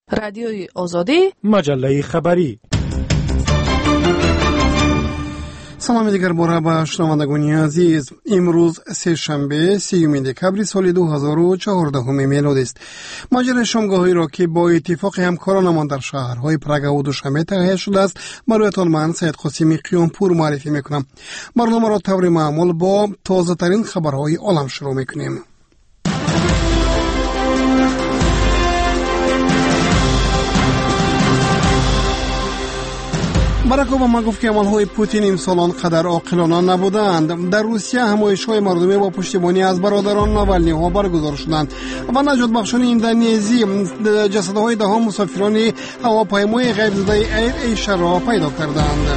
رادیوی آزادی، مجله خبری. سلام دیگر باره به شنوندگان عزیز. امروز سه شنبه 30 دکبر سال 2014 میلادی است. ماجرا شامگاهی را که با اتفاق همکارانمان در شهرهای پراگ و دوشنبه تهیه شده است برایتان من سید قاسمی قیامپور معرفی میکنم. برنامه را طور معمول با تازه ترین خبرهای عالم شروع میکنیم. باراک اوباما گفت که عملهای پوتین امسال آنقدر عاقلانه نبودند. در روسیه همایش‌های مردمی با پشتیبانی از برادران ناولنی ها برگزار شدند و نجات بخشان اندونزی جسدهای ده مسافران هواپیمای غیرزده ایر ایشیا را پیدا کردند.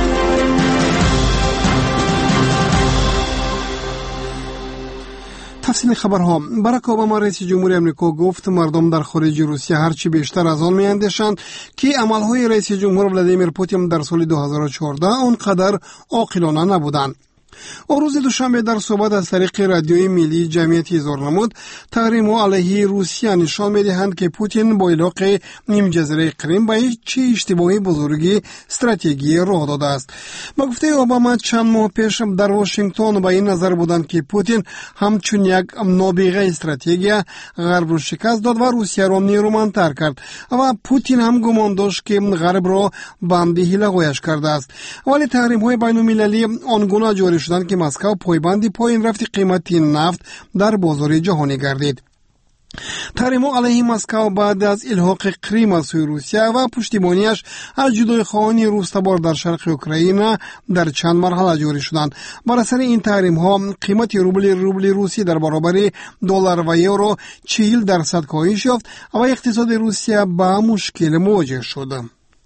تفصیل خبرها. باراک اوباما رئیس جمهوری آمریکا گفت مردم در خارج روسیه هرچی بیشتر از آن می‌اندیشند که عملهای رئیس جمهور ولادیمیر پوتین در سال 2014 آنقدر عاقلانه نبودند. او روز دوشنبه در صحبت از طریق رادیوی ملی جمعیت اظهار نمود تحریم‌ها علیه روسیه نشان می‌دهند که پوتین با اطلاق نیم جزیره کریم به چه اشتباهی بزرگی استراتژی راه داده است. با گفته اوباما چند ماه پیش در واشنگتن به این نظر بودند که پوتین همچون یک نابغه استراتژی غرب را شکست داد و روسیه را نیرومندتر کرد و پوتین هم گمان داشت که غرب را بنده حیله‌هایش کرده است. ولی تحریم‌های بین‌المللی آنگونه جاری شدند که مسکو پایبند پایین رفت قیمت نفت در بازار جهانی گردید. تحریم‌ها علیه مسکو بعد از الحاق کریم از سوی روسیه و پشتیبانیش از جدای خواهانی روس تبار در شرق اوکراین در چند مرحله جاری شدند. بر اثر این تحریم‌ها قیمت روبل روسی در برابر دلار و یورو 40% کاهش یافت و اقتصاد روسیه با مشکل مواجه شد.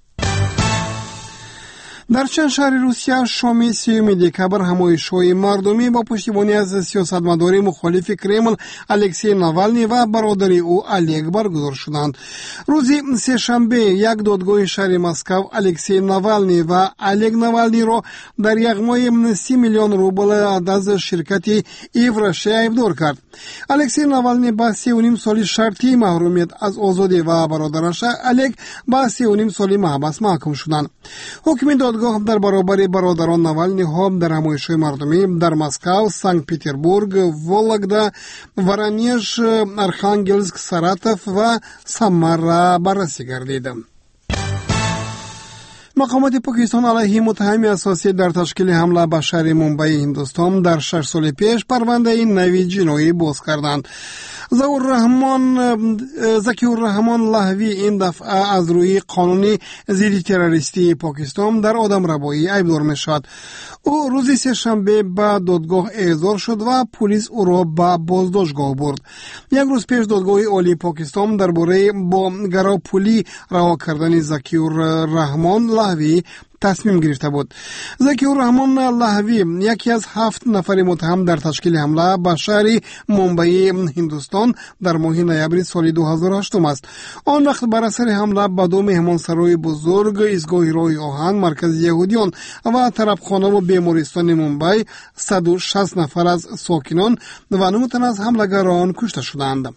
در چند شهر روسیه شام 30 دکبر همایش‌های مردمی با پشتیبانی از سیاستمدار مخالف کرمل الکسی ناوالنی و برادر او الگ برگزار شدند. روز سه شنبه یک دادگاه شهر مسکو الکسی ناوالنی و الگ ناوالنی را در یغمای 30 میلیون روبل از شرکت ایورشه ایبدار کرد. الکسی ناوالنی با 3.5 سال شرطی محرومیت از آزادی و برادرش الگ با 3.5 سال محبس محکوم شدند. حکم دادگاه در برابر برادران ناوالنی ها در همایش‌های مردمی در مسکو، سنت پترزبورگ، ولگدا، ورانیژ، ارخانگلسک، ساراتوف و سامارا بررسی گردید. مقامات پاکستان علیه متهم اساسی در تشکیل حمله به شهر ممبئی هندوستان در 6 سال پیش پرونده نوی جنایی باز کردند. زکی الرحمن لهوی این دفعه از روی قانون ضد تروریستی پاکستان در آدمربایی ایبدار می‌شد. او روز سه شنبه به دادگاه احضار شد و پلیس او را به بازداشتگاه برد. یک روز پیش دادگاه عالی پاکستان درباره با گراپولی رها کردن زکی الرحمن لهوی تصمیم گرفته بود. زکی الرحمن لهوی یکی از 7 نفر متهم در تشکیل حمله به شهر ممبئی هندوستان در ماه نوامبر سال 2008 است. آن وقت بر اثر حمله به دو مهمانسرای بزرگ، ایستگاه راه آهن، مرکز یهودیان و طرفخانه و بیمارستان ممبئی 160 نفر از ساکنان و 9 تن از حملگران کشته شدند.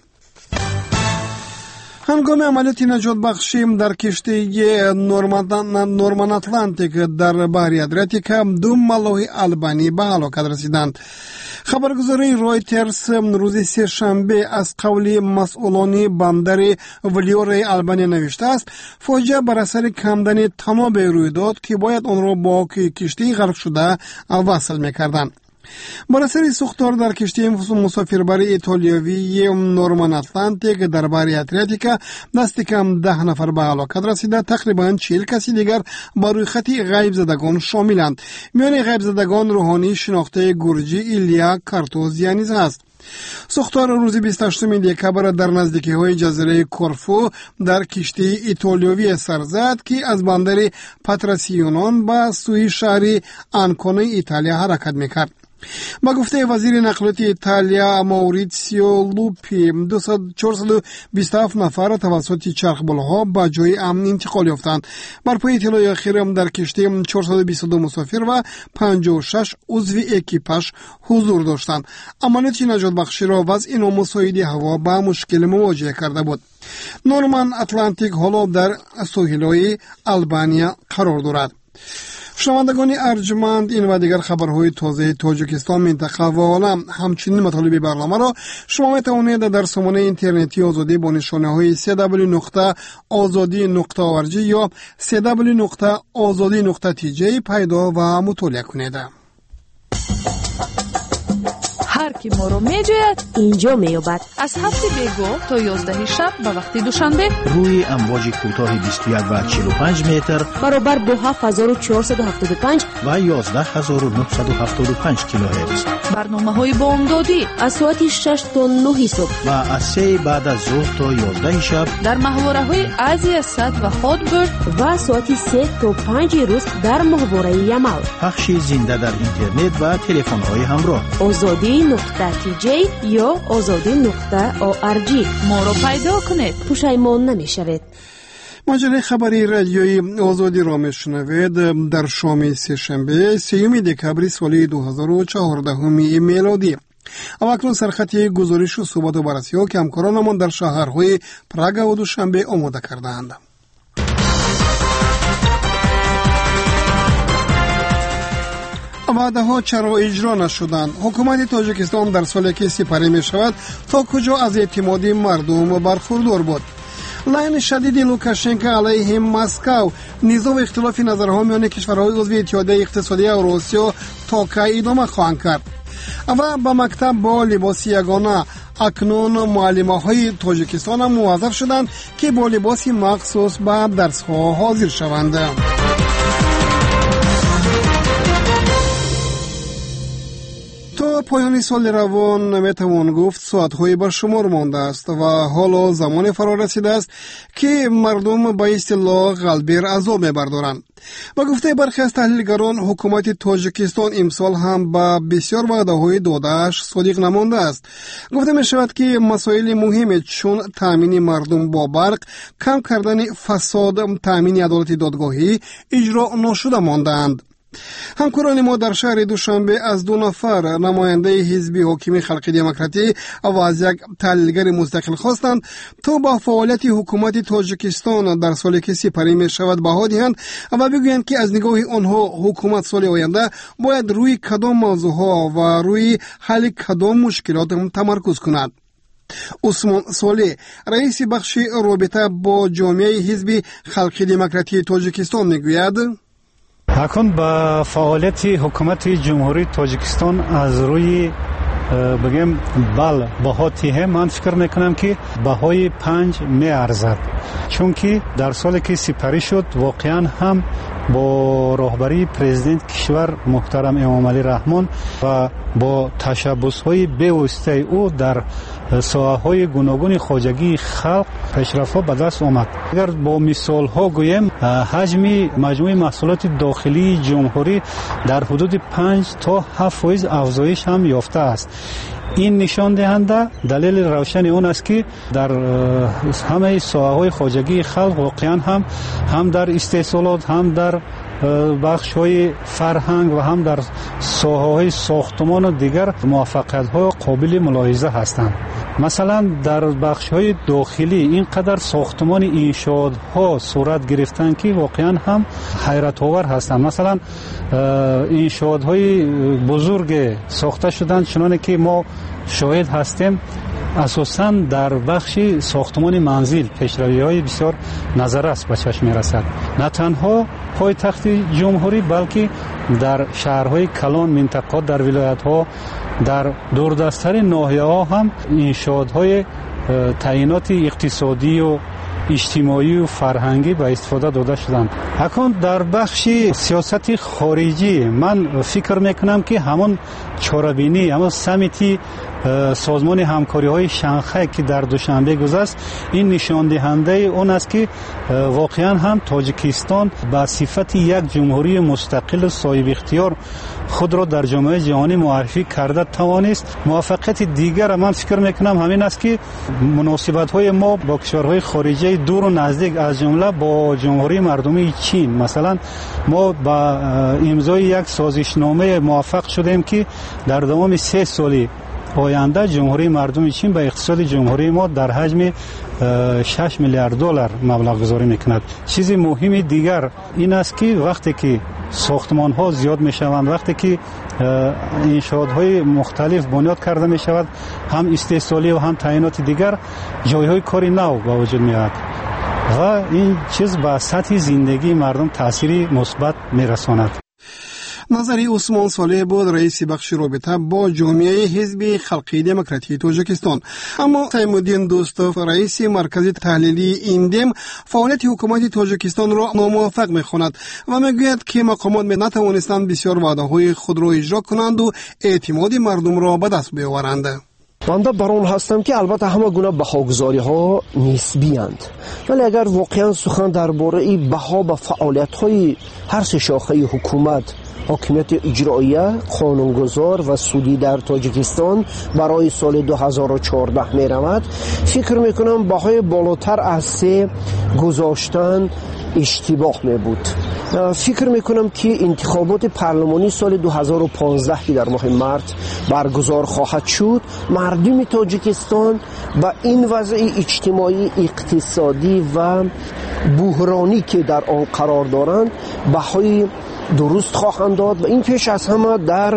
هنگام عملیات نجات بخشی در کشتی نورمان اتلانتیک در بحر ادریاتیک 2 ملاح آلبانی به هلاکت رسیدند. خبرگزاری رایترز روز سه شنبه از قول مسئولان بندر ولیور آلبانی نوشته است فاجعه بر اثر کندن تناب روی داد که باید آن را با کشتی غرق شده وصل می‌کردند. بر اثر سوختار در کشتی مسافربر ایتالیایی نورمان اتلانتیک در بحر ادریاتیک دست کم 10 نفر به هلاکت رسیده، تقریبا 40 کسی دیگر بر روی خط غیب زدگان شاملند. میان غیب زدگان روحانی شناخته گرجی ایلیا کارتوزیانیز است. سوختار روز 28 دکبر در نزدیکی‌های جزیره کورفو در کشتی ایتالیایی سر زد که از بندر پاتراسیونون به سوی شهر آنکونه ایتالیا حرکت می‌کرد. با گفته وزیر نقلیات ایتالیا ماوریتسیو لوپی 427 نفر توسط چرخبالها به جای امن انتقال یافتند. بر پای اطلاع اخیر در کشتی 422 مسافر و 56 عضو اکیپاژ حضور داشتند. عملیات نجات بخشی را وضع نامساعد هوا با مشکل مواجه کرده بود. نورمن اتلانتیک حالا در ساحل‌های آلبانیا قرار دارد. شنوندگان ارجمند، این و دیگر خبرهای تازه تاجیکستان، منطقه و عالم همچنین مطالب برنامه را شما میتوانید در سامانه اینترنتی آزادی با نشانه های www.azadi.org یا www.azadi.tj پیدا و مطالعه کنید. هر کی ما رو میجوید اینجا میابد. از هفته بیگو تا 11 شب به وقت دوشنبه روی امواج کوتاه 21 و 45 متر برابر با 7475 و 11975 کیلوهرتز. برنامه‌های بامدادی از ساعت 6 تا 9 صبح و از 3 بعد از ظهر تا 11 شب در محوره‌های آسیا صد و هادبرد و ساعت 3 تا 5 روز در محوره یمال. پخش زنده در اینترنت و تلفن‌های همراه. azadi.tj یا azadi.org. ما رو پیدا کنید، پشیمان نمیشوید. مجله خبری رادیویی آزادی را میشنوید. در شام سه‌شنبه 3 دکبر سال 2014 میلادی. اکنون سرخطی گزارش و صحبت و بررسی ها که همکارانمان در شهرهای پراگ و دوشنبه آماده کردند. وعده ها چرا اجرا نشدند؟ حکومت تاجیکستان در سالی که سپری می شود تا کجا از اعتماد مردم برخوردار بود؟ لعن شدید لوکاشنکو علیه مسکو، نزاع و اختلاف نظرها میان کشورهای عضو اتحادیه اقتصادی اوراسیا تا کی ادامه خواهند کرد؟ و به مکتب با لباس یگانه، اکنون معلمه های تاجیکستان موظف شدند که با لباس مخصوص به درس ها حاضر شوند. تا پایان سال روان میتوان گفت ساعت‌های بر شمار مانده است و حالا زمان فرا رسیده است که مردم به اصطلاح قلبیر عذاب میبردارند. با گفته برخی از تحلیلگران، حکومت تاجیکستان امسال هم به بسیار وعده‌های داده‌اش صادق نمانده است. گفته می شود که مسائل مهمی چون تامین مردم با برق، کم کردن فساد، تامین عدالت دادگاهی اجرا نشده مانده‌اند. همکاران ما در شهر دوشنبه از 2 نفر نماینده حزب حاکم خلق دموکراتی و از یک تحلیلگر مستقل خواستند تا با فعالیت حکومت تاجیکستان در سالی که سپری می شود بها دهند و بگویند که از نگاه آنها حکومت سال آینده باید روی کدام موضوعها و روی حل کدام مشکلات تمرکز کند. عثمان صالح، رئیس بخش رابطه با جامعه حزب خلق دموکراتی تاجیکستان میگوید: اکنون با فعالیت حکومت جمهوری تاجیکستان از روی بگیم بها تیه، من فکر میکنم که بهای 5 می ارزد، چون که در سالی که سپری شد واقعا هم با راهبری پرزیدنت کشور محترم امام علی رحمان و با تشبس‌های بی‌واسطه او در ساحه‌های گوناگون خواجگی خلق پیشرفت‌ها به دست آمد. اگر با مثال‌ها گویم، حجم مجموع محصولات داخلی جمهوری در حدود 5 تا 7% افزایش هم یافته است. این نشان دهنده دلیل روشن اون است که در همه ساحه‌های خواجگی خلق واقعا هم در استحصالات، هم در بخش‌های فرهنگ و هم در ساحه‌های ساختمان و دیگر موفقیت‌ها قابل ملاحظه هستند. مثلا در بخش‌های داخلی اینقدر ساختمان انشاءات‌ها صورت گرفتن که واقعا هم حیرت آور هستند. مثلا انشاءات‌های بزرگ ساخته شدند، چنانه که ما شاهد هستیم. اساساً در بخش ساختمان منزل پیشروی‌های بسیار نظررس به چشم می‌رسد. نه تنها پایتخت جمهوری، بلکه در شهرهای کلان، منطقه‌ها در ولایت‌ها، در دوردست‌تر ناحیه‌ها هم انشاءات‌های تعیینات اقتصادی و اجتماعی و فرهنگی به استفاده داده شدند. اکنون در بخش سیاست خارجی من فکر میکنم که همون چاره‌بینی، همون سمیتی سازمان همکاری های شانگهای که در دوشنبه گذشت، این نشان دهنده اون است که واقعا هم تاجیکستان با صفت یک جمهوری مستقل صاحب اختیار خود را در جامعه جهانی معرفی کرده توانست. موفقیت دیگر من فکر میکنم همین است که مناسبت های ما با کشورهای خارجی دور و نزدیک، از جمله با جمهوری مردمی چین، مثلا ما با امضای یک سازشنامه موفق شدیم که در دوام 3 سال آینده جمهوری مردم چین به اقتصاد جمهوری ما در حجم 6 میلیارد دلار مبلغ گذاری میکند. چیز مهم دیگر این است که وقتی که ساختمان ها زیاد میشوند، وقتی که انشاءات های مختلف بنیاد کرده میشود، هم استحصالی و هم تعیینات دیگر، جای های کاری نو به وجود میاد و این چیز به سطح زندگی مردم تأثیری مثبت میرساند. نظری عثمان صالح بود، رئیس بخش رابطه با جامعه حزب خلقی دموکراتی تاجیکستان. اما تیمودین دوستوف، رئیس مرکز تحلیلی ایندم، فعالیت حکومت تاجیکستان را ناموفق می‌خواند و میگوید که مقامات نتوانستند بسیار وعده‌های خود را اجرا کنند و اعتماد مردم را به دست بیاورند. بنده بران هستم که البته همه گونه بهاگذاری ها نسبی اند، ولی اگر واقعا سخن درباره بها به فعالیت های هر سه شاخه حکومت، حاکمیت اجراییه، قانونگذار و سودی در تاجیکستان برای سال 2014 می رود، فکر می کنم بهای بالاتر از 3 گذاشتن اشتباه می بود. فکر می کنم که انتخابات پارلمانی سال 2015 که در ماه مارس برگزار خواهد شد، مردم تاجیکستان با این وضع اجتماعی، اقتصادی و بحرانی که در آن قرار دارند بهای درست خواهند داد و این پیش از همه در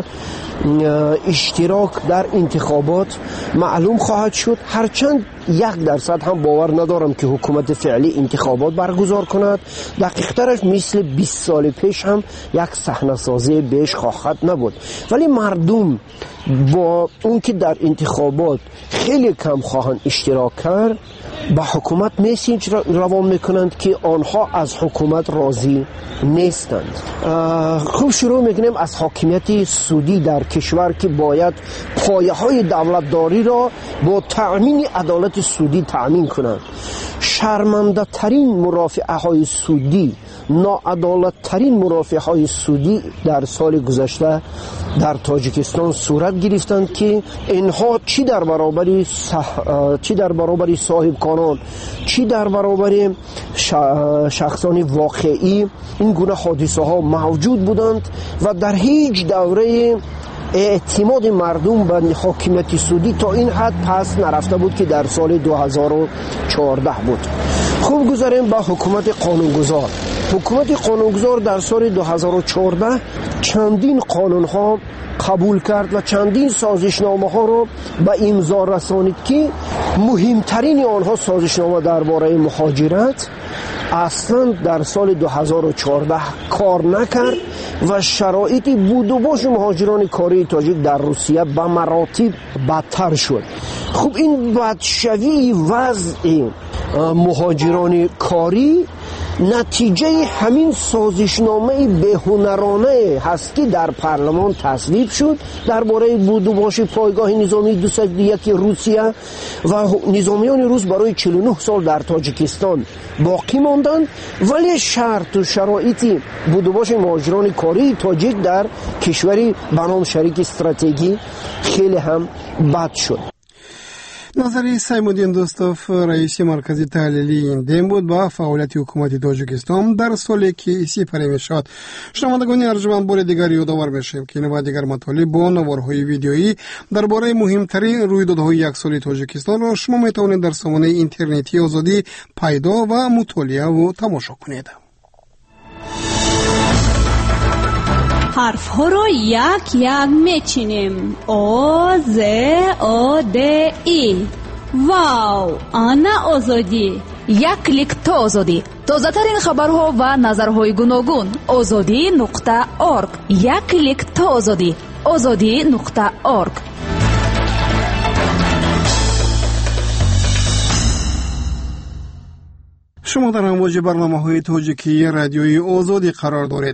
اشتراک در انتخابات معلوم خواهد شد. هرچند 1% هم باور ندارم که حکومت فعلی انتخابات برگزار کند، دقیق‌ترش مثل 20 سال پیش هم یک صحنه‌سازی بیش خواهد نبود، ولی مردم با اون که در انتخابات خیلی کم خواهند اشتراک کرد، به حکومت میسیج روان میکنند که آنها از حکومت راضی نیستند. خوب شروع میکنیم از حاکمیت سودی در کشور که باید پایه های دولتداری را با تأمین عدالت سودی تأمین کنند. شرمنده ترین مرافعه های سودی، ناعدالت ترین مرافعه های سودی در سال گذشته در تاجیکستان صورت گرفتند که اینها چی در برابر صاحب کانون، چی در برابر شخصان واقعی این گونه حادثه ها موجود بودند و در هیچ دوره اعتماد مردم به حاکمیت سودی تا این حد پس نرفته بود که در سال 2014 بود. خوب گذاریم با حکومت قانونگذار. حکومت قانونگذار در سال 2014 چندین قانون ها قبول کرد و چندین سازشنامه ها را به امضا رسانید که مهمترین آنها سازشنامه درباره مهاجرت اصلا در سال 2014 کار نکرد و شرایط بود و باش مهاجران کاری تاجیک در روسیه به مراتب بدتر شد. خب این بدشوی وضع مهاجران کاری نتیجه همین سازشنامه بهنرانه هست که در پارلمان تصویب شد درباره بود و باش پایگاه نظامی 201 روسیه و نظامیان روس برای 49 سال در تاجیکستان باقی ماندند، ولی شرط و شرایط بود و باش مهاجران کاری تاجیک در کشوری به نام شریک استراتژی خیلی هم بد شد. نظری سیمودین دوستوف، رئیس مرکز تحلیلی ایندم بود با فعالیت حکومت تاجیکستان در سالی که سپری میشد. شنوندگان ارجمند، بار دیگر یادآور بشیم که این و دیگر مطالب با نوارهای ویدیویی درباره مهمترین رویدادهای یک سالی تاجیکستان را شما میتوانید در سامانه اینترنتی آزادی پیدا و مطالعه و تماشا کنید. حرف ها رو یک یک میچینیم. او ز او د ای. واو، آنا آزادی. یک کلیک تا آزادی. تازه ترین خبرها و نظرهای گوناگون. azadi.org. یک کلیک تا آزادی. azadi.org. شما در امواج برنامه‌های تاجیکی رادیوی آزادی قرار دارید.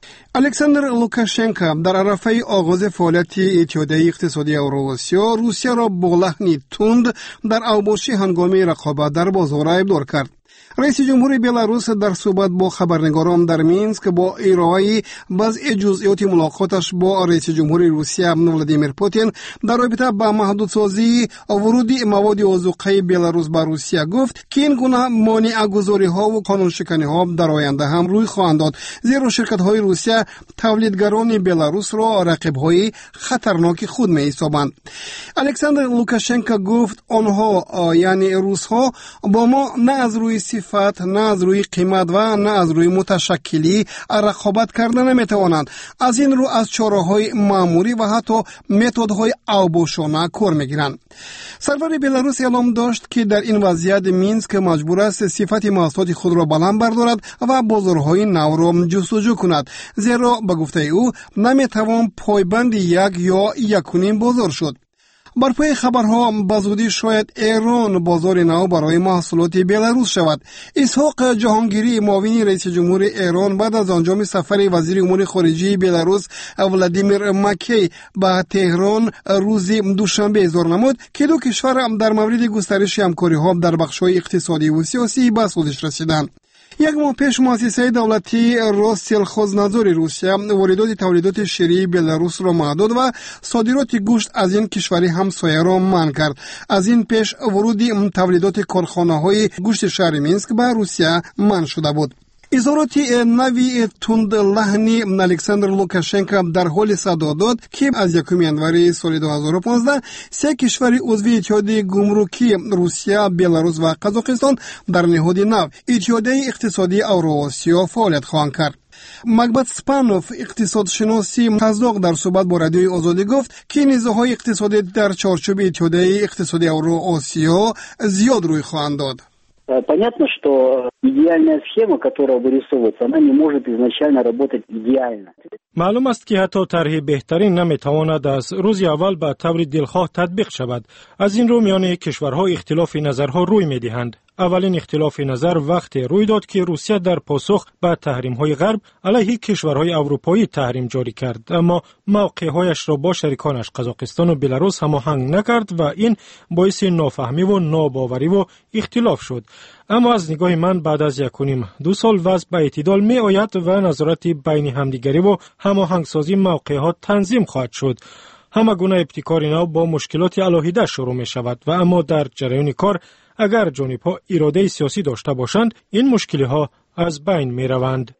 الکساندر لوکاشنکو در عرفه آغاز فعالیت اتحادیه اقتصادی اوراسیا روسیه را با لحنی تند در اوباشی هنگامی رقابت در بازار ابدار کرد. رئیس جمهوری بلاروس در صحبت با خبرنگاران در مینسک با ارائه بعضی جزئیات ملاقاتش با رئیس جمهوری روسیه ولادیمیر پوتین در رابطه با محدودسازی ورود مواد اوزقه بلاروس به روسیه گفت که این گونه مانع‌گذاری ها و قانون شکنی ها در آینده هم روی خواهند داد، زیرا شرکت های روسیه تولیدگران بلاروس را رقیب های خطرناک خود می حسابند. الکساندر لوکاشنکو گفت آنها یعنی روس ها با ما نه از روی صفت، نه از روی قیمت و نه از روی متشکلی رقابت کردن نمیتوانند. از این رو از چاره‌های مأموری و حتی متدهای اوباشانه کار میگیرند. سرور بلاروس اعلام داشت که در این وضعیت مینسک مجبور است صفت محصولات خود را بلند بردارد و بازارهای نو را جستجو کند، زیرا به گفته او نمیتوان پایبند یک یا یکونیم بازار شد. بر پای خبرها به زودی شاید ایران بازار نو برای محصولات بلاروس شود. اسحاق جهانگیری معاون رئیس جمهور ایران بعد از انجام سفر وزیر امور خارجه بلاروس ولادیمیر مکی به تهران روز دوشنبه اظهار نمود که دو کشور در مورد گسترش همکاری‌ها در بخش‌های اقتصادی و سیاسی به سودش رسیدند. یک ماه پیش مؤسسه دولتی روسسلخوزنادزور روسیه واردات تولیدات شیری بلاروس را محدود و صادرات گوشت از این کشور همسایه را منع کرد. از این پیش ورود تولیدات کارخانه‌های گوشت شهر مینسک به روسیه منع شده بود. اظهارات نوی تند لحنی الکساندر لوکاشنکو در حال صدا داد که از 1 ینوری سال 2015 سه کشور عضو اتحادیه گمرکی روسیه، بلاروس و قزاقستان در نهاد نو اتحادیه اقتصادی اوراسیا فعالیت خواهند کرد. مکبت سپانوف اقتصادشناسی تصدیق در صحبت با رادیوی آزادی گفت که نزاع‌های اقتصادی در چارچوب اتحادیه اقتصادی اوراسیا زیاد روی خواهند داد. Понятно, что идеальная схема, которая вырисовывается, она не может изначально работать идеально. معلوم است که حتی طرح بهترین نمیتواند از روز اول به طور دلخواه تطبیق شود. از این رو میان کشورها اختلاف نظرها روی میدهند. اولین اختلاف نظر وقتی روی داد که روسیه در پاسخ به تحریم‌های غرب علیه کشورهای اروپایی تحریم جاری کرد، اما موقع‌هایش را با شریکانش قزاقستان و بلاروس هماهنگ نکرد و این باعث نافهمی و ناباوری و اختلاف شد. اما از نگاه من بعد از 1.5-2 سال وضع به اعتدال می آید و نظارت بین همدیگری و هماهنگسازی موقع‌ها تنظیم خواهد شد. همه گونه ابتکار نو با مشکلات علاهیده شروع می شود و اما در جریان کار اگر جانب‌ها اراده سیاسی داشته باشند این مشکل‌ها از بین می روند.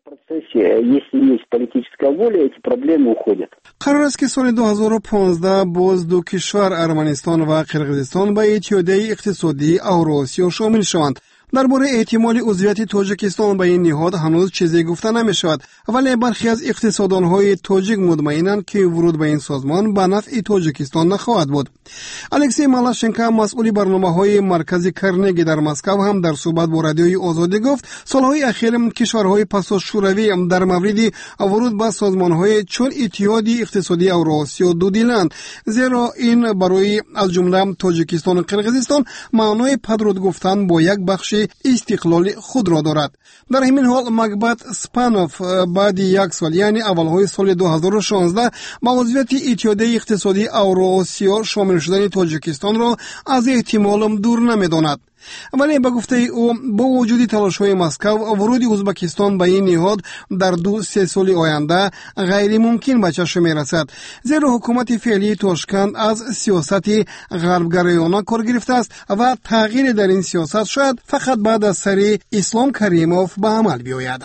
قرار است که سال 2015 باز دو کشور ارمنستان و قرقیزستان به اتحادیه اقتصادی اوراسیا شامل شوند. درباره احتمال عضویت تاجیکستان به این نهاد هنوز چیزی گفته نمی شود، ولی برخی از اقتصاددان‌های تاجیک مطمئنند که ورود به این سازمان به نفع تاجیکستان نخواهد بود. الکسی مالاشنکو مسئول برنامه‌های مرکز کرنگی در مسکو هم در صحبت با رادیوی آزادی گفت سالهای اخیر کشورهای پسا شوروی در مورد ورود به سازمان‌های چون اتحادیه اقتصادی اوراسیا دودیلند، زیرا این برای از جمله تاجیکستان و قرقیزستان معنای پدرود گفتن با یک بخش استقلال خود را دارد. در همین حال مکبت سپانوف بعد 1 سال یعنی اولهای سال 2016 با عضویت اتحادیه اقتصادی اوراسیا شامل شدن تاجیکستان را از احتمال دور نمی‌داند. ولی به گفته او با وجود تلاش‌های مسکو ورود ازبکستان به این نهاد در 2-3 سال آینده غیر ممکن به چشم می‌رسد، زیرا حکومت فعلی تاشکند از سیاست غربگرایانه کار گرفته است و تغییر در این سیاست شاید فقط بعد از سر اسلام کریموف به عمل بیاید.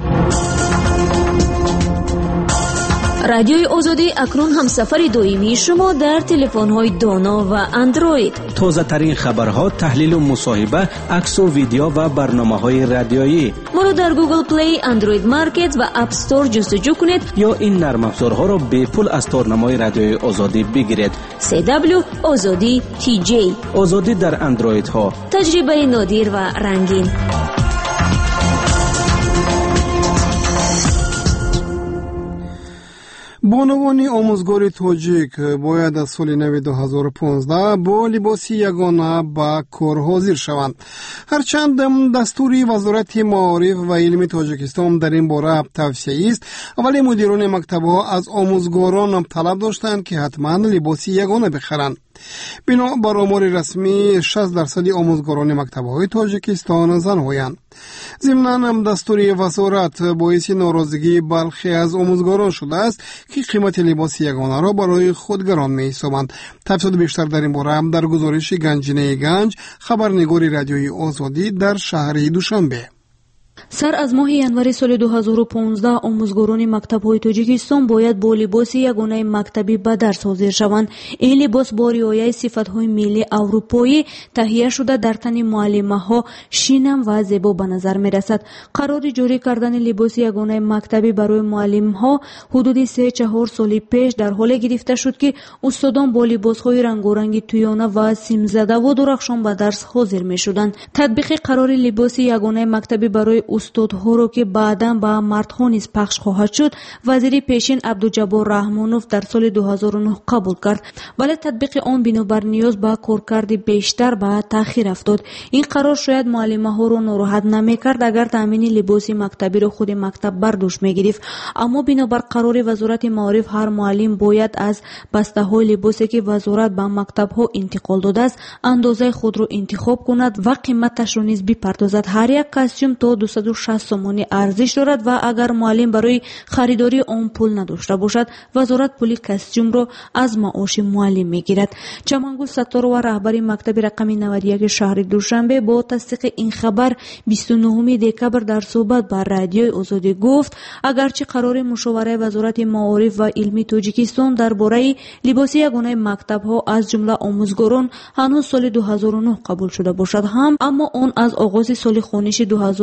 رادیوی آزادی اکنون هم سفر دائمی شما در تلفن‌های دانا و اندروید. تازه ترین خبرها، تحلیل و مصاحبه، عکس و ویدیو و برنامه‌های رادیویی. ما رو در گوگل پلی، اندروید مارکت و اپ استور جستجو کنید یا این نرم افزارها را به پول از تارنمای رادیوی آزادی بگیرید. CW آزادی TJ. آزادی در اندروید ها. تجربه نادر و رنگین. بانوان آموزگار تاجیک باید از سال نو 2015 با لباس یگانه به کار حاضر شوند. هرچند دستور وزارت معارف و علم تاجیکستان در این باره توصیه است، ولی مدیران مکتب‌ها از آموزگاران طلب داشتند که حتما لباس یگانه بخرند. بنا بر آمار رسمی 60% آموزگاران مکتب‌های تاجیکستان زن‌هایند. ضمناً دستور وزارت باعث ناراضگی برخی از آموزگاران شده است که قیمت لباس یگانه را برای خود گران می‌سازند. تفصیل بیشتر در این باره در گزارش گنجینه گنج، خبرنگار رادیوی آزادی در شهر دوشنبه. سر از ماه ینوری سال 2015 آموزگاران مکتب‌های تاجیکستان باید با لباس یگانه مکتبی به درس حاضر شوند. این لباس با رعایت صفت‌های ملی اروپایی تهیه شده در تن معلمه‌ها شیرین و زیبا به نظر می‌رسد. قرار جاری کردن لباس یگانه مکتبی برای معلم‌ها حدود 3-4 سال پیش در حال گرفته شد که استادان با لباس‌های رنگارنگ تویانه و سیم‌زده و درخشان به درس حاضر می‌شدند. تطبیق قرار لباس یگانه مکتبی برای استادها رو که بعداً به مردها نیز پخش خواهد شد، وزیر پیشین عبدالجبار رحمانوف در سال 2009 قبول کرد، ولی تطبیق آن بنابر نیاز به کارکرد بیشتر به تأخیر افتاد. این قرار شاید معلمه ها رو ناراحت نمی‌کرد اگر تامین لباس مکتبی رو خود مکتب بر دوش می‌گرفت، اما بنابر قرار وزارت معارف هر معلم باید از بسته‌های لباسی که وزارت به مکتب‌ها انتقال داده است اندازه خود رو انتخاب کند و قیمتش رو نیز بپردازد. هر یک کاستوم تا 260 سومانی ارزش دارد و اگر معلم برای خریداری آن پول نداشته باشد وزارت پول کاستوم را از معاش معلم میگیرد. چمنگل ستار و رهبر مکتب رقم 91 شهر دوشنبه با تصدیق این خبر 29 دکبر در صحبت با رادیوی آزادی گفت اگرچه قرار مشاوره وزارت معارف و علمی تاجیکستان درباره لباس یگانه مکتب‌ها از جمله آموزگاران هنوز سال 2009 قبول شده باشد هم، اما آن از آغاز سال خونیش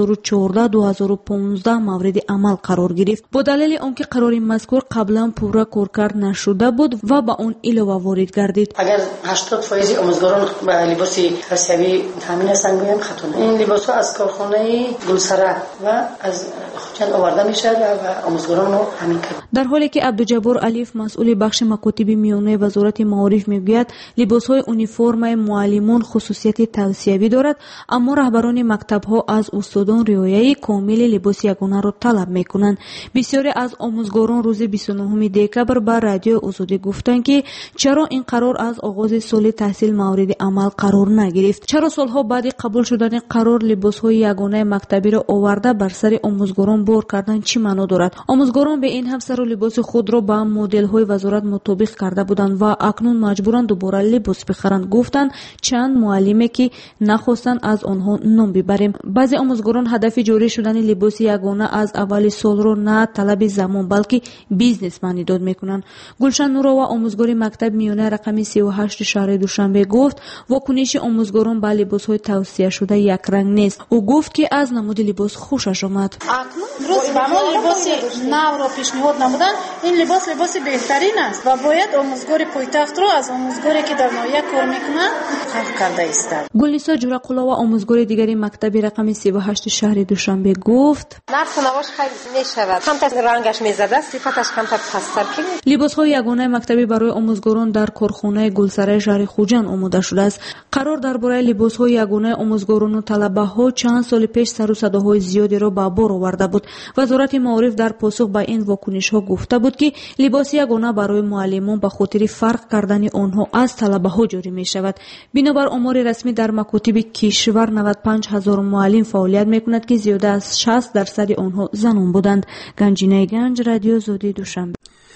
2014-2015 مورد عمل قرار گرفت. با دلیل آنکه قرار مذکور قبلا پورا کارکرد نشده بود و با آن علاوه وارد گردید. اگر 80% آموزگاران با لباس آسیایی تامین هستند گویم خطا نیست. این لباس‌ها از کارخانه گلسره و از خوچند آورده میشه و آموزگاران رو تامین کرد. در حالی که عبدالجبار علیف مسئول بخش مکاتب میانه وزارت معارف میگوید لباس‌های اونیفرم معلمان خصوصیت توصیوی دارد، اما رهبران مکتب‌ها از استادان رعایت کامل لباس یگانه را طلب میکنند. بسیاری از آموزگاران روز 29 دکبر به رادیو آزادی گفتند که چرا این قرار از آغاز سال تحصیل مورد عمل قرار نگرفت، چرا سالها بعد قبول شدن قرار لباس‌های یگانه مکتبی را آورده بر سر آموزگاران بار کردن چی معنا دارد؟ آموزگاران به این هم سر و لباس خود را با مدل‌های وزارت مطابق کرده بودند و اکنون مجبورند دوباره لباس بخرند. گفتند چند معلمی که نخواستند از آنها نام ببریم. بعضی آموزگاران هدف جاری شدن لباس یگانه از اول سال رو نه طلب زمان بلکه بیزنس معنی داد میکنند. گلشن نورا و آموزگار مکتب میانه رقم 38 شهر دوشنبه گفت واکنش آموزگاران به لباس‌های توصیه شده یک رنگ نیست. او گفت که از نمود لباس خوشش آمد. درست به ما لباس نو را پیشنهاد نمودن. این لباس بهترین است و باید آموزگار پایتخت رو از آموزگاری که در ناحیه کار میکنن فرق کرده است. گلنیسا جورقلا و آموزگار دیگری مکتب رقم 38 شهر دوشنبه گفت نرخ نواش خیلی میشود، کمتر رنگش میزده، صفتش کمتر پستر کنید. لباس‌های یگانه مکتبی برای آموزگاران در کارخانه گلسره شهر خوجند آماده شده است. قرار درباره لباس‌های یگانه آموزگاران و طلبه‌ها چند سال پیش سر و صداهای زیادی را به بار آورده بود. وزارت معارف در پاسخ به این واکنش‌ها گفته بود که لباس یگانه برای معلمان به خاطر فرق کردن آنها از طلبه‌ها جاری می‌شود. بنابر آمار رسمی در مکاتب کشور 95000 معلم فعالیت می‌کند که زیاده از 60% آنها زنان بودند. گنجینه گنج، رادیو آزادی دوشنبه.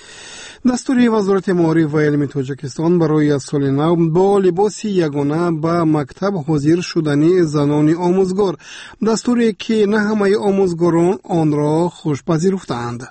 دستور وزارت معارف و علم تاجیکستان برای از سال نو با لباس یگانه به مکتب حاضر شدن زنان آموزگار، دستوری که نه همه آموزگاران آن را خوش پذیرفتند.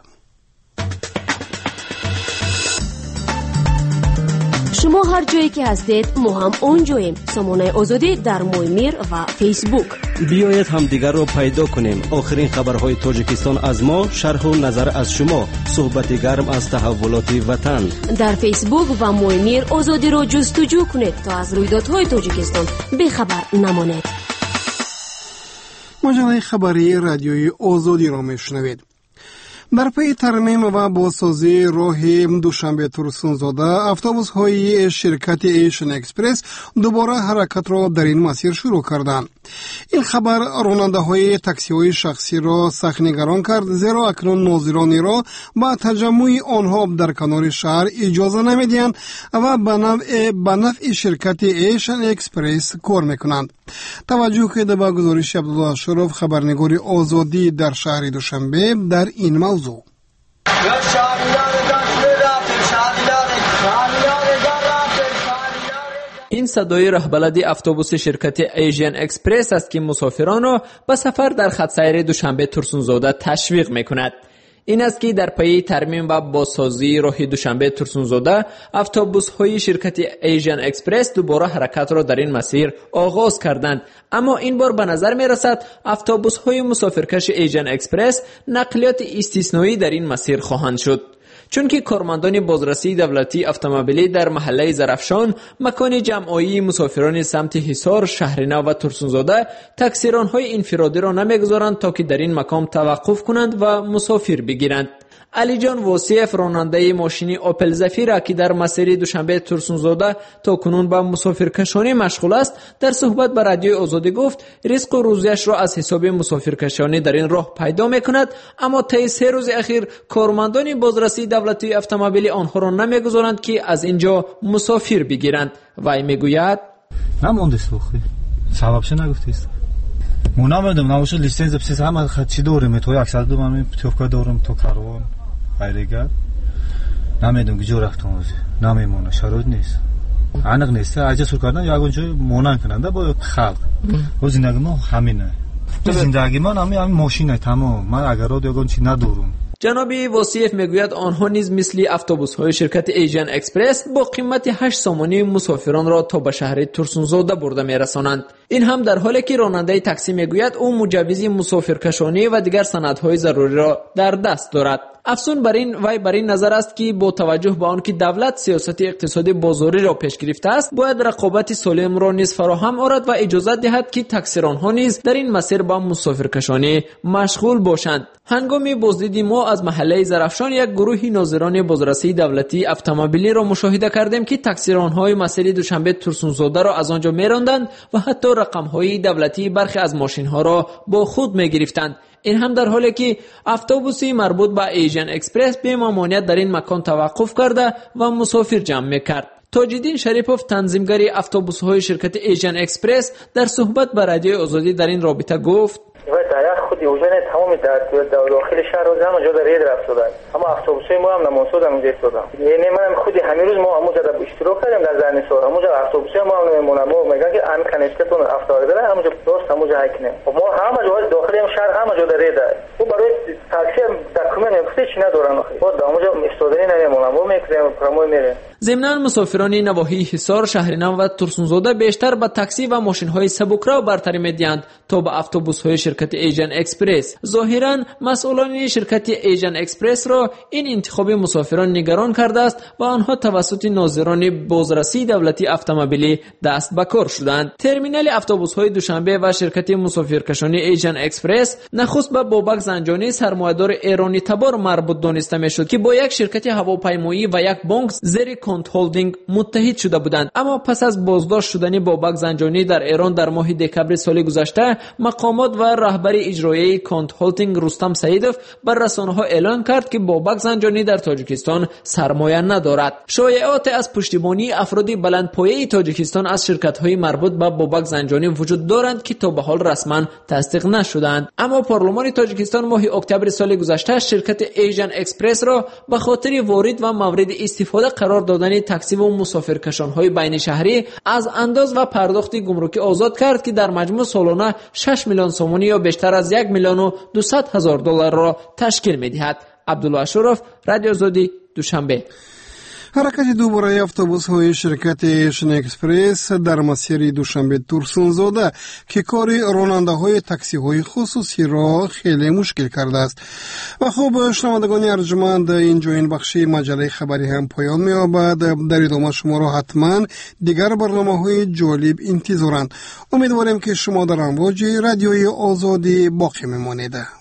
شما هر جایی که هستید ما هم اونجاییم. سامانه آزادی در مویمیر و فیسبوک. بیایید همدیگر را پیدا کنیم. آخرین خبرهای تاجیکستان از ما، شرح و نظر از شما، صحبت گرم از تحولات وطن. در فیسبوک و مویمیر آزادی را جستجو کنید تا از رویدادهای تاجیکستان بیخبر نمانید. مجله خبری رادیوی آزادی را میشنوید. در پی ترمیم و بازسازی راه دوشنبه ترسونزاده، اتوبوس های شرکت ایشن اکسپرس دوباره حرکت را در این مسیر شروع کردند. این خبر راننده های تاکسی های شخصی را سخت نگران کرد، زیرا اکنون ناظرانی را با تجمع آنها در کنار شهر اجازه نمیدهند و به نفع شرکت ایشن اکسپرس کار میکنند. توجه کنید به گزارش عبدالله اشرف، خبرنگار آزادی در شهر دوشنبه، در این موضوع. این صدای رهبلد اتوبوس شرکت ایژن اکسپرس است که مسافران را به سفر در خط سیر دوشنبه ترسونزاده تشویق میکند. این است که در پی ترمیم و بازسازی راه دوشنبه ترسونزاده، اتوبوس های شرکت ایژن اکسپرس دوباره حرکت را در این مسیر آغاز کردند. اما این بار به نظر می رسد اتوبوس های مسافرکش ایژن اکسپرس نقلیات استثنایی در این مسیر خواهند شد، چون که کارمندان بازرسی دولتی اتومبیلی در محله زرفشان، مکان جمعی مسافران سمت حصار، شهرنو و ترسونزاده، تاکسیران‌های انفرادی را نمیگذارند تا که در این مقام توقف کنند و مسافر بگیرند. علی جان وصیف، راننده ماشین اوپل زفیر که در مسیر دوشنبه ترسونزاده تا کنون به مسافرکشانی مشغول است، در صحبت با رادیوی آزادی گفت رزق و روزیش را از حساب مسافرکشانی در این راه پیدا میکند، اما طی 3 روز اخیر کارمندان بازرسی دولتی اتومبیلی آنها را نمیگذارند که از اینجا مسافر بگیرند. وی میگوید نموندست بخوی سببش نگفتیست نمیدونم نباشه لیسنس بسیز همه چی داریم توی اکثر دو من پتوفکا دارم تو کاروان غیرگر نمیدونم کجا رفتم نمیمونه شرایط نیست عنق نیست عجز سر کردن یا اونجا مونن کننده با خلق و زندگی ما همینه زندگی ما همین ماشینه تمام من اگر را دیگه چی ندارم. جناب وصیف میگوید آنها نیز مثل اتوبوس‌های شرکت ایژن اکسپرس با قیمت 8 سامانی مسافران را تا به شهر ترسونزاده برده میرسانند. این هم در حالی که راننده تاکسی میگوید او مجوز مسافرکشانی و دیگر سندهای ضروری را در دست دارد. افزون بر این نظر است که با توجه به آنکه دولت سیاست اقتصادی بازاری را پیش گرفته است، باید رقابت سالم را نیز فراهم آورد و اجازه دهد که تاکسیران‌ها نیز در این مسیر با مسافرکشانی مشغول باشند. هنگام بازدید ما از محله زرفشان یک گروه ناظران بازرسی دولتی اتومبیلی را مشاهده کردیم که تاکسیران‌های مسیر دوشنبه ترسونزاده را از آنجا می‌راندند و حتی رقم‌های دولتی برخی از ماشین‌ها را با خود می‌گرفتند. این هم در حالی که اتوبوسی مربوط به ایژن اکسپرس به مامانیت در این مکان توقف کرده و مسافر جمع می‌کرد. تاج‌الدین شریفوف، تنظیمگر اتوبوس‌های شرکت ایژن اکسپرس، در صحبت با رادیوی آزادی در این رابطه گفت خود یوجن تمام در داخل شهر و همه جا در رید رفت شدن، اما اتوبوس‌های ما هم نمونسود هم اینجا ایستادن. یعنی من خود همین روز ما همونجا در اشتراک کردیم در زرنسار، همونجا اتوبوس‌های ما هم نمیمونن، ما میگن که ان کنشتتون افتاده داره همونجا درست همونجا حکنه. ما همه جا داخل شهر همه جا در رید و برای تاکسی هم دکمنت نمیخواد چی ندارن آخه. ما همونجا ایستادنی نمیمونن، ما میگیم پرامو میره. ضمناً مسافران نواحی حصار، شهرنو و ترسونزاده بیشتر با تاکسی و ماشین‌های سبک‌رو برتری می‌دهند تا به اتوبوس‌های شرکت ایژن اکسپرس. ظاهراً مسئولان شرکت ایژن اکسپرس را این انتخاب مسافران نگران کرده است و آنها توسط ناظران بازرسی دولتی اتومبیلی دست به کار شدند. ترمینال اتوبوس‌های دوشنبه و شرکت مسافرکشانی ایژن اکسپرس نخست به بابک زنجانی، سرمایه‌دار ایرانی تبار مربوط دانسته می‌شد که با یک شرکت هواپیمایی و یک بانک زیر کانت هولدینگ متحد شده بودند. اما پس از بازداشت شدن بابک زنجانی در ایران در ماه دکبر سال گذشته، مقامات و رهبر اجرایی کانت هولدینگ رستم سعیدوف بر رسانه‌ها اعلان کرد که بابک زنجانی در تاجیکستان سرمایه ندارد. شایعات از پشتیبانی افراد بلندپایه تاجیکستان از شرکت‌های مربوط به بابک زنجانی وجود دارند که تا به حال رسما تصدیق نشدند. اما پارلمان تاجیکستان ماه اکتبر سال گذشته شرکت ایژن اکسپرس را به خاطر وارد و مورد استفاده قرار دادن تاکسی و مسافرکشان‌های بین شهری از انداز و پرداخت گمرکی آزاد کرد که در مجموع سالانه 6 میلیون سومانی یا بیشتر از 1,200,000 دلار را تشکیل می‌دهد. عبدالله اشرف، رادیو آزادی، دوشنبه. حرکت دوباره اتوبوس‌های شرکت ایژن اکسپرس در مسیر دوشنبه ترسونزاده که کار راننده‌های تاکسی‌های خصوصی را خیلی مشکل کرده است. و خوب شنوندگان ارجمند، اینجا این بخشی مجله خبری هم پایان می‌یابد. در ادامه شما را حتما دیگر برنامه‌های جالب انتظارند. امیدواریم که شما در امواج رادیوی آزادی باقی می‌مانید.